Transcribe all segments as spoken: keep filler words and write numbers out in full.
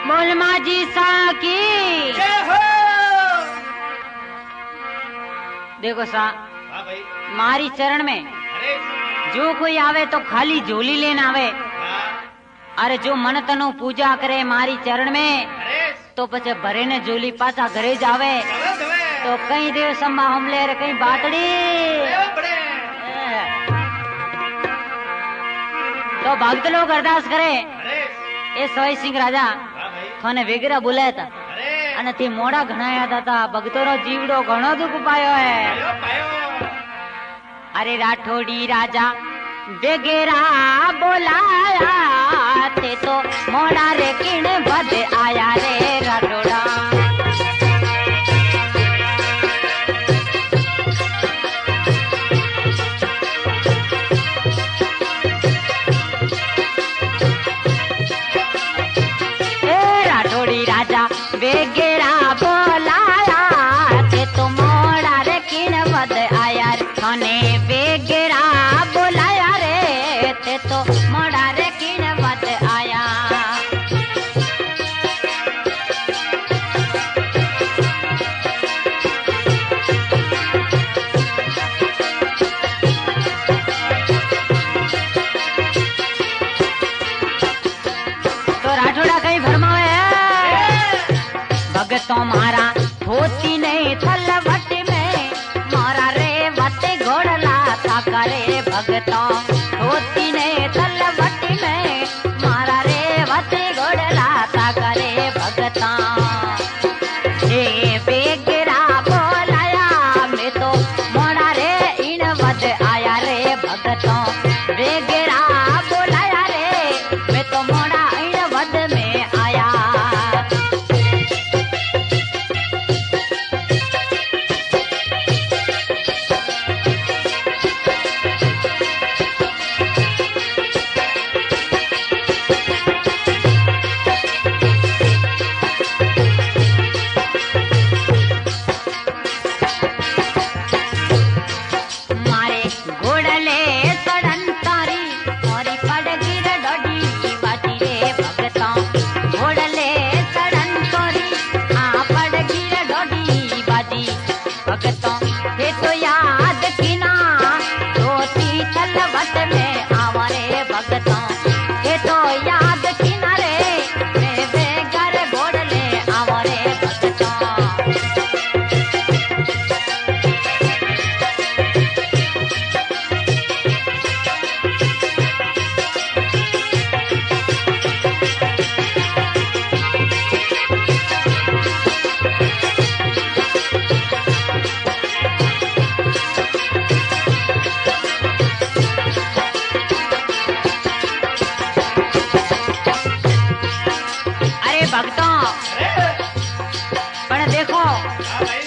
बोल माजी सा की जय हो। देखो सा हाँ भाई। मारी चरण में अरे जो कोई आवे तो खाली झोली लेने आवे। हाँ। अरे जो मन तनु पूजा करे मारी चरण में अरे तो पछे भरे ने झोली पासा घरे जावे। चलो चलो। तो कई देव संभा हम ले रे कई बातड़ी। अरे बड़े। तो भक्त लोग अरदास करे अरे ए सोई सिंह राजा हाँ भाई। थोने वेगरा बुलाया था अरे અને તે મોડા ઘણાયા હતા ભક્તોનો જીવડો ઘણો દુઃખ પાયો હે। पायो पायो। अरे राठौड़ी राजा बेगेरा बोलाया ते तो मोड़ा रे किण बद आया रे राठौड़ा। ए राठौड़ी राजा बेगेरा बोलाया ते तो मोड़ा रे किण बद आया रे। थाने बेगेरा बोलाया रे ते तो मोड़ा रे किण बद आया। तो राठौड़ा कहीं भरमावे भगतों मारा होती नहीं थल वट में मारा रे वटे घोड़ला था करे भगतों होती नहीं थल वट में मारा रे वटे घोड़ला था करे भगतों। ए बेगरा बोलाया मैं तो मोड़ा रे इन वद आया रे भगतों। बेगरा बोलाया रे मैं तो मोड़ा इन वद में आया। मारे घोड़ले सड़न तारी मोरी पड़ गिर डोडी बाजी रे भगतों। घोड़ले सड़न तारी आ पड़ गिर डोडी बाजी भगतों। हे तो याद किना रोती थलवट में आवारे भगतों। हे तो याद किना रे मैं बेगर घोड़ले आवारे भगतों। अरे भक्तों अरे पण देखो हाँ भाई।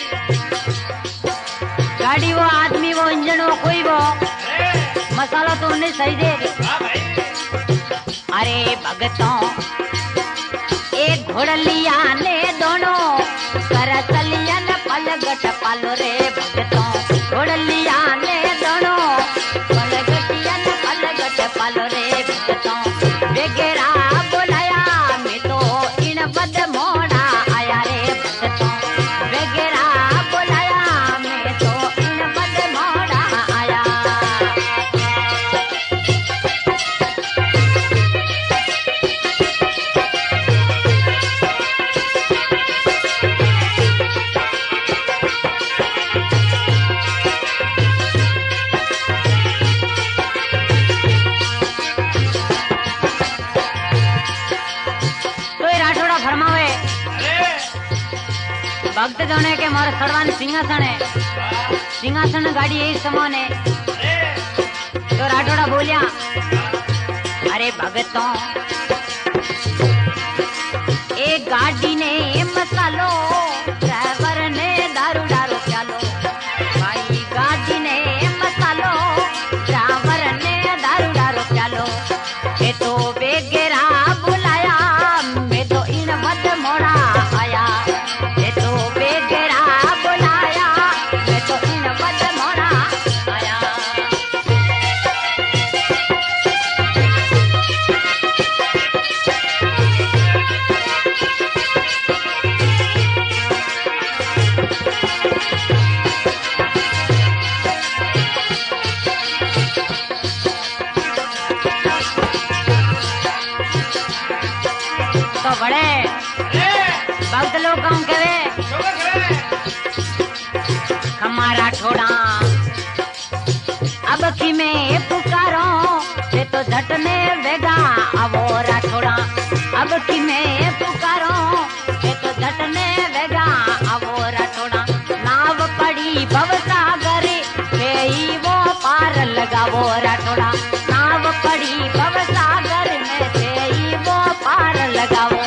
गाड़ी वो आदमी वो इंजन वो कोई वो अरे मसाला तो उन्हें सही दे। हाँ भाई। अरे भगतों एक घोड़लिया ने दोनों कर चलियन पलगट पालो रे भगतों। घोड़लिया ने दोनों पलगटियन पलगट पालो रे भगतों। बेगेरा बोलाया मैं तो इन बद मोड़ा आया रे भगतों। बेगेरा बोलाया मैं तो इन बद मोड़ा आया। तो ये राठौड़ा फरमावे अरे भक्त जोने के मोर सड़वान सिंहासन है। हाँ। सिंहासन गाड़ी एक समान है। अरे तो राठौड़ा बोलिया अरे भगतों एक गाड़ी ने मसालो ड्राइवर ने दारू डारो प्यालो। भाई गाड़ी ने मसालो ड्राइवर ने दारू डारो प्यालो। ये तो बेगेरा बुलाया मैं तो इन मत मोड़ा आया। ये तो बेगेरा बुलाया मैं तो इन मत मोड़ा आया। तो बड़े अरे भक्त लोग कहूँ कहे शोभा करे हमारा ठोड़ा अब की मैं पुकारो ये तो झटने वेगा अवोरा ठोड़ा अब की मैं पुकारो ये तो झटने वेगा अवोरा ठोड़ा नाव पड़ी भवसागर के ही वो पार लगावो राठोड़ा नाव पड़ी भवसागर में से ही वो पार लगावो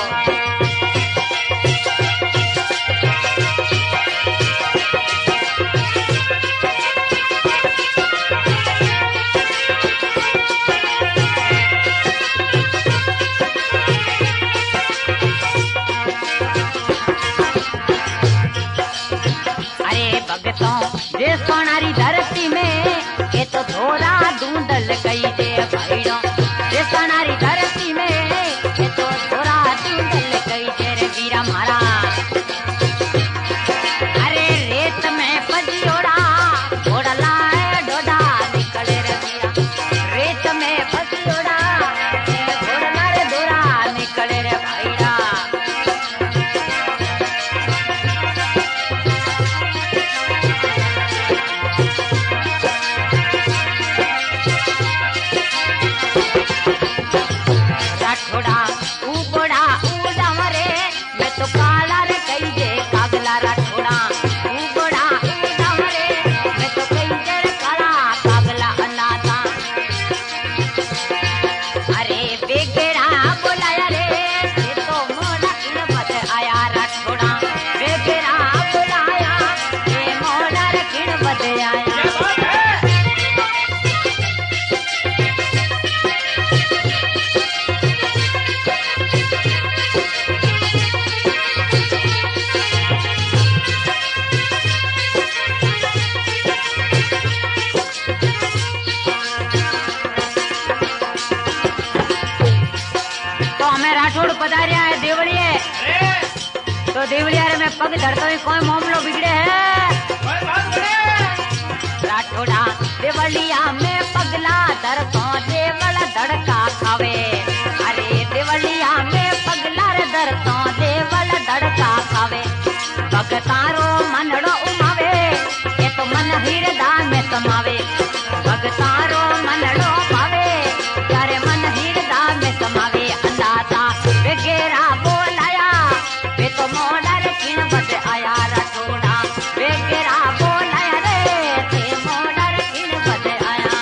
जे सोनारी धरती में ये तो थोड़ा ढूंढल गई जे भाईड़ो जे सोनारी धरती में ये तो थोड़ा ढूंढल गई जे रे वीरा मारा अरे रेत में फजियोड़ा घोड़ला है डोडा निकले रे वीरा रेत में फजियोड़ा घोड़ला रे डोरा निकले रे भाईड़ा पधारिया है देवड़िए तो देवड़िया रे मैं पग धरता हूँ कोई मामलो बिगड़े है राठौड़ा देवलिया में पगला धरता देवल धड़का खावे अरे देवलिया में पगला धरता देवल धड़का खावे भगतारो मनड़ो उमावे ये तो मन हिरदा में समावे भगतारो मनड़ो पावे यारे मन हिरदा में समावे अंदाता बेगेरा बोलाया वे तो मोडर किन बद आया राठौड़ा बेगेरा बोलाया रे ते मोडर किन बद आया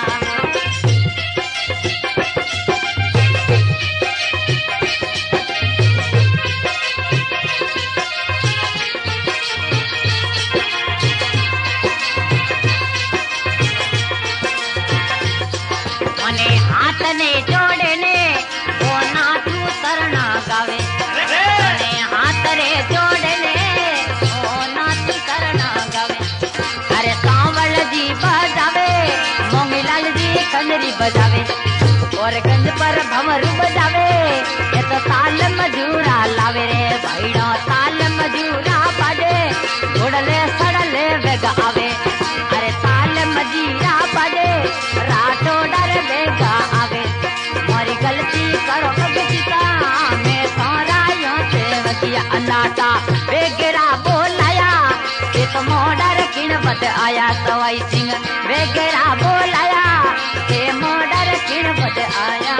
मने हाथ ने जोड़े ने वो नाथू शरणा गावे मने हाथ रे जोड़े ने वो नाथू शरणा गावे अरे सांवल जी बजावे मोंगीलाल जी कंजरी बजावे और गंज पर भंवरू बजावे ये तो ताल मजूरा लावे रे भाईड़ा ताल मजूरा बाजे घोड़ले सड़ले वेग आवे अरे ताल मजीरा बाजे राठौड़ा रे वेग आवे मोरी गलती करो बगीचा मैं सोरायों से वकिया अनाटा बेगेरा बोलाया ये तो मोडर किन बद आया सवाई सिंह बेगेरा बोलाया ये मोडर किन बद आया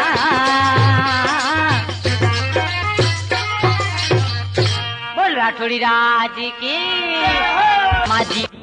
बोल राठौड़ी राज की माझी